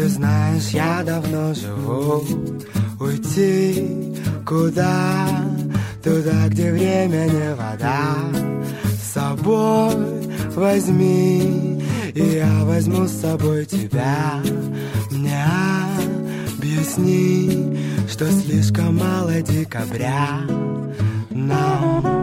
знаешь, я давно живу. Уйти куда? Туда, где время не вода. С собой возьми, и я возьму с собой тебя. Мне объясни, что слишком мало декабря нам.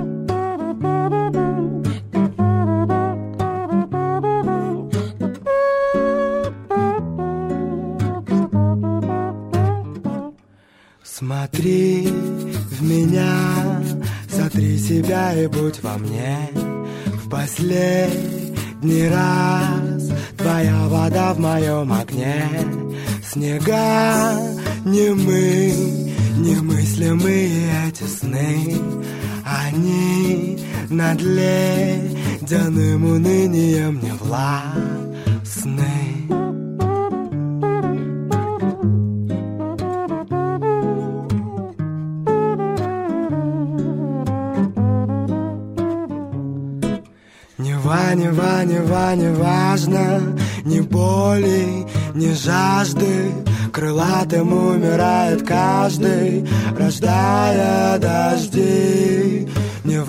Смотри в меня, сотри себя и будь во мне. В последний раз твоя вода в моем огне. Снега немыслимые эти сны. Они над ледяным унынием не властны. Не важно, ни боли, ни жажды. Крылатым умирает каждый, рождая дожди. Не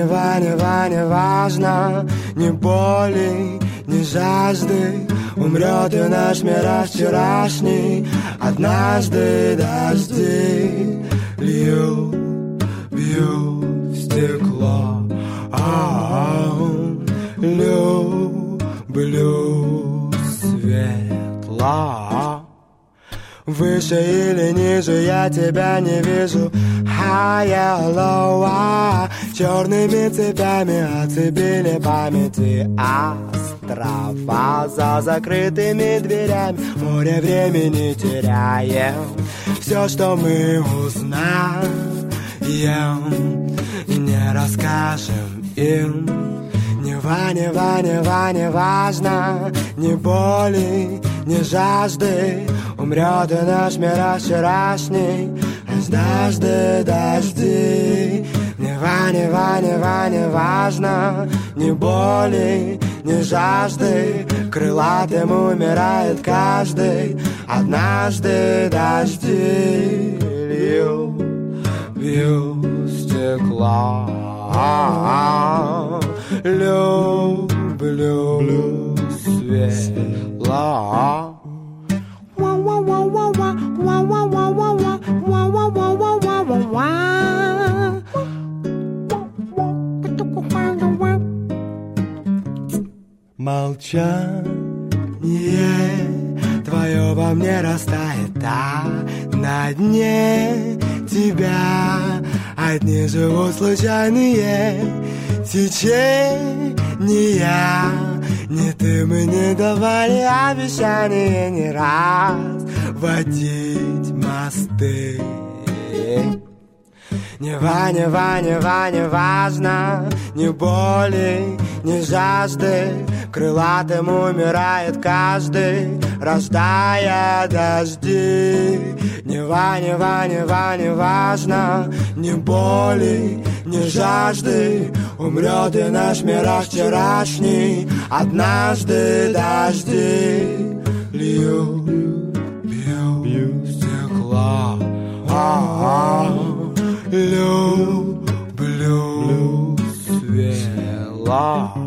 важно, ни боли, ни жажды. Умрет и наш мир вчерашний. Однажды дожди бьют в стекло. Люблю светло. Выше или ниже я тебя не вижу. Higher, lower. Черными цепями оцепили памяти острова. За закрытыми дверями море времени теряем. Все, что мы узнаем, не расскажем им. Не важно, ни боли, ни жажды. Умрет и наш мир вчерашний. Однажды дожди. Не важно, ни боли, ни жажды. Крылатым умирает каждый. Однажды дожди бьют стекло. Люблю светло. Молчание твое во мне растает, а на дне тебя одни живут случайные течения. Ни ты мы не давали обещания не раз водить мосты. Не важно, ни боли, ни жажды. Крылатым умирает каждый, рождая дожди. Не важно, ни боли, ни жажды. Умрет и наш мир вчерашний. Однажды дожди бьют стекло. Люблю светло.